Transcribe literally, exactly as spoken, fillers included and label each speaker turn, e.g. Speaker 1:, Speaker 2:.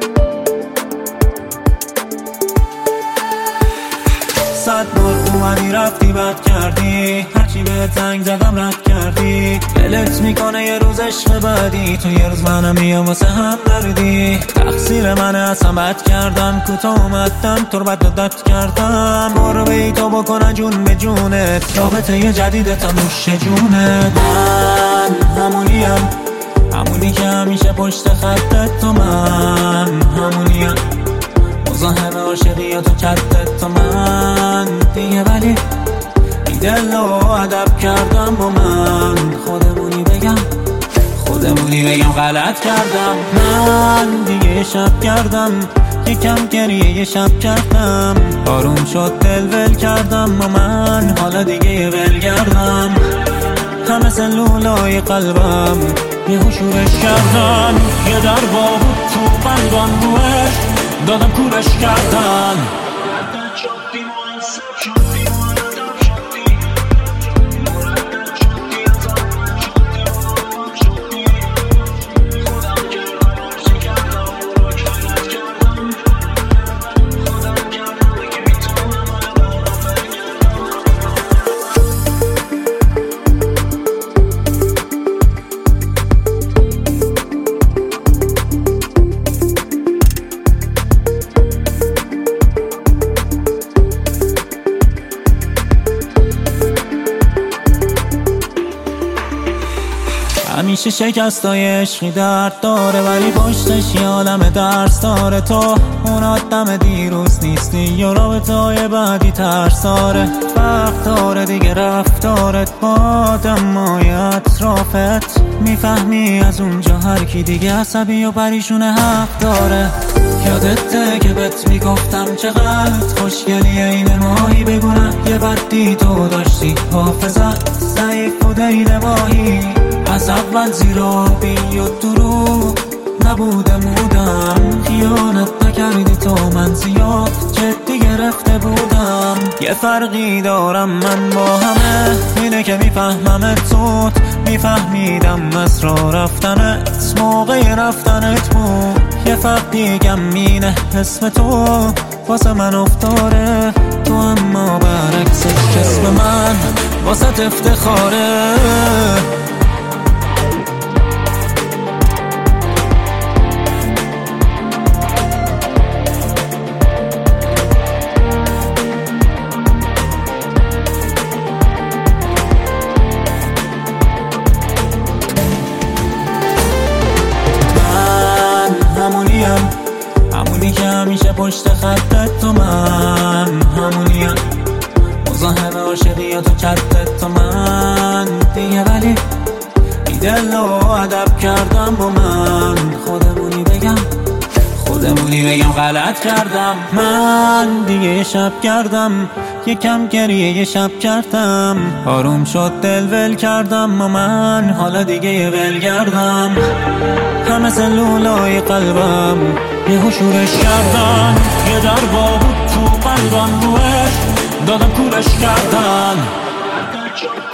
Speaker 1: صد بار اومدی رفتی بد کردی، هرچی به زنگ زدم رد کردی. دلت میکنه یه روز عشق بعدی، تو یه روز منم میام واسه هم دردی. تقصیر منه اصلا بد کردم، کوتاه اومدم تو رو بد دادت کردم. برو بی تو بکنن جون به جونت، رابطه یه جدیدت هم نوش جونت. من همونیم، همونی که همیشه پشت خطت، تو من همونیم مزاحم عاشقی تو کتت، تو من دیگه ولی بی دل و ادب کردم با من. خودمونی بگم خودمونی بگم غلط کردم. من دیگه یه شب کردم، یکم گریه یه شب کردم. آروم شد دل ول کردم با من، حالا دیگه یه ول کردم. همه سلولای قلبم یه شورش کردن، یه در بود تو قلبم روش دادم کورش کردن. همیشه شکستای عشقی درد داره، ولی پشتش یه عالم درس داره. تو اون آدم دیروز نیستی، یا رابطه‌های بعدی ترس داره. فرق داره دیگه رفتارت با آدمای اطرافت. میفهمی از اونجا هر کی دیگه عصبی و پریشون حق داره. یادته که بهت میگفتم چقدر خوشگلی این ماهی، بگونم یه بدی تو داشتی، حافظت ضعیف و دین ماهی. از اول زیرابی و دروغ نبوده مودم، خیانت نکردی تو من زیاد جدی گرفته بودم. یه فرقی دارم من با همه، اینه که میفهممت زود، میفهمیدم اسرار رفتنت موقع رفتنت بود. یه فرق دیگم اینه اسم تو واسه من افتاره، تو اما برعکسش اسم من واسه افتخاره. همونی که همیشه پشت خطت، تو من همونیم مزاحم عاشقی تو کتت، تو من دیگه ولی بی دل و ادب کردم با من. خودمونی بگم خودمونی بگم غلط کردم. من دیگه یه شب کردم، یکم گریه یه شب کردم. آروم شد دل ول کردم با من، حالا دیگه یه ول کردم. همه سلولای قلبم یه شورش کردن، یه در بود تو قلبم روش دادم کورش کردن.